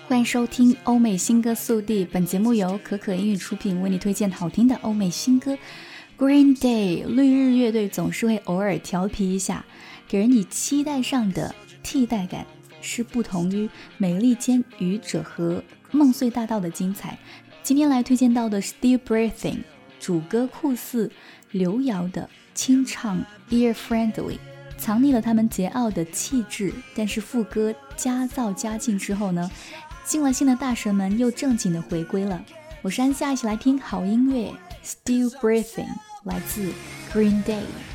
欢迎收听欧美新歌速递，本节目由可可音乐出品，为你推荐好听的欧美新歌。Green Day 绿日乐队总是会偶尔调皮一下，给人以期待上的替代感，是不同于美利坚语者和梦碎大道的精彩。今天来推荐到的 Still Breathing， 主歌酷似刘瑶的清唱 Ear Friendly， 藏匿了他们桀骜的气质，但是副歌加噪加劲之后呢，进了心的大神们又正经的回归了。我是安夏，一起来听好音乐 Still Breathing， 来自 Green Day。